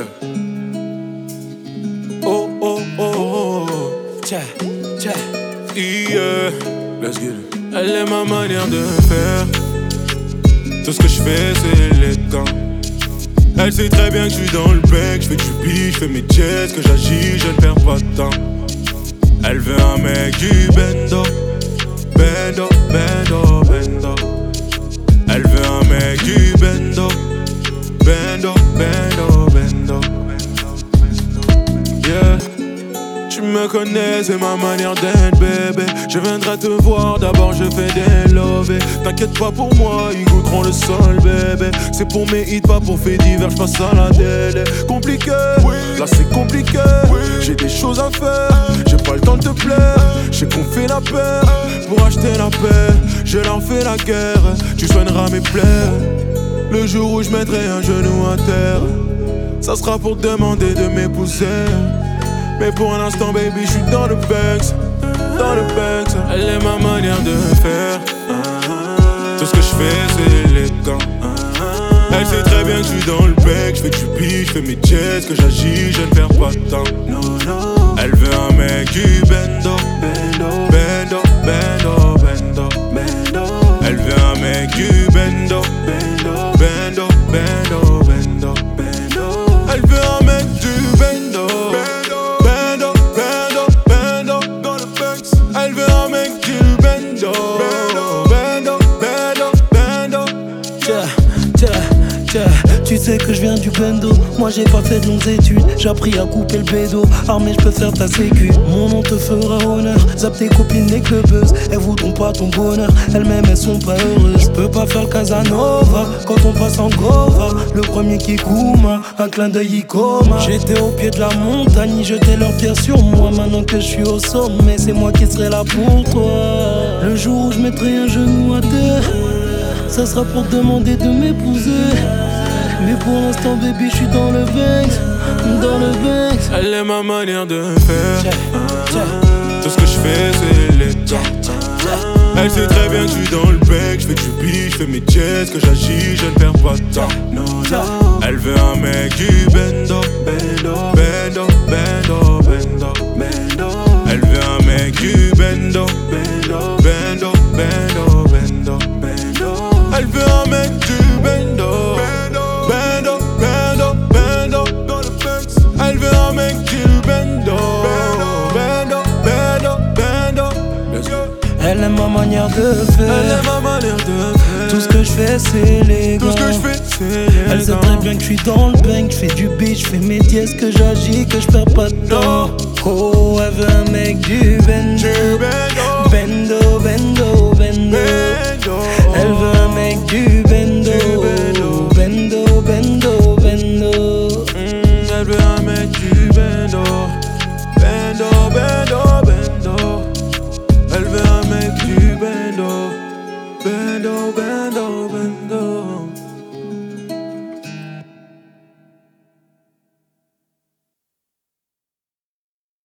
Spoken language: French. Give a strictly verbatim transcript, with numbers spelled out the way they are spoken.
Yeah. Oh, oh, oh, oh. Tcha, tcha. Yeah. Let's get it. Elle est ma manière de faire. Tout ce que je fais, c'est élégant. Elle sait très bien que je suis dans le bec. Je fais du beat, je fais mes jets, que j'agis, je ne perds pas de temps. Elle veut un mec du bendo. Bendo, bendo, bendo. Elle veut un mec du bendo. Bendo, bendo, bendo. Yeah. Tu me connais, c'est ma manière d'être, bébé. Je viendrai te voir, d'abord je fais des lovés. T'inquiète pas pour moi, ils goûteront le sol, bébé. C'est pour mes hits, pas pour faits divers, je passe à la télé. Compliqué, oui. Là c'est compliqué, oui. J'ai des choses à faire, j'ai pas le temps de te plaire. J'ai qu'on fait la paix, pour acheter la paix. Je leur fais la guerre, tu soigneras mes plaies. Le jour où je mettrai un genou à terre, ça sera pour te demander de m'épouser. Mais pour l'instant, baby, je suis dans le Banks, dans le Banks. Elle est ma manière de faire. Tout ce que je fais, c'est élégant. Elle sait très bien que je suis dans le bec. Je fais du beat, je fais mes jets, que j'agis, je ne perds pas de temps. Elle veut un mec du bendo. Bendo, bendo, bendo. Elle veut un mec du bendo. Bendo, bendo, bendo. Elle veut un mec du bendo. Elle veut un mec du bendo. Bendo, bendo, bendo. Tcha, tcha, tcha. Tu sais que je viens du bendo. Moi j'ai pas fait de longues études. J'ai appris à couper le bédo. Armé je peux faire ta sécu. Mon nom te fera honneur. Zap tes copines les clubbeuses. Elles voudront pas ton bonheur. Elles-mêmes elles sont pas heureuses. Je peux pas faire le Casanova quand on passe en Gova. Le premier qui Kuma, un clin d'œil Icoma. J'étais au pied de la montagne, ils jetaient leurs pierres sur moi. Maintenant que je suis au sommet, c'est moi qui serai là pour toi. Le jour où je mettrai un genou à terre, ça sera pour te demander de m'épouser. Mais pour l'instant, baby, je suis dans le Banks, dans le Banks. Elle est ma manière de faire. Tout ce que je fais, c'est élégant. Elle sait très bien que je suis dans le bec. Je fais du beat, je fais mes jets, que j'agis, je ne perds pas de temps. Elle veut un mec du bendo. Bendo, bendo, bendo. Elle veut un mec du bendo. Bendo, bendo, bendo. Elle veut un mec du bendo. Bendo, bendo, bendo. Elle veut un mec du bendo. Bendo, bendo, bendo. Elle aime ma manière de faire. Elle aime ma manière de faire. Tout ce que je fais c'est élégant. Tout ce que je fais c'est élégant. Elle sait très bien que je suis dans le bank. Je fais du beat, je fais mes dièses, que j'agis, que je perds pas de temps. Oh, elle veut un mec du bendo. Bendo, bendo, bendo. Elle veut un mec du bendo. Bendo, bendo, bendo. Elle veut un mec du bendo. Bendo, bendo, bendo. Elle veut un mec du bendo. Bendo, bendo, bendo.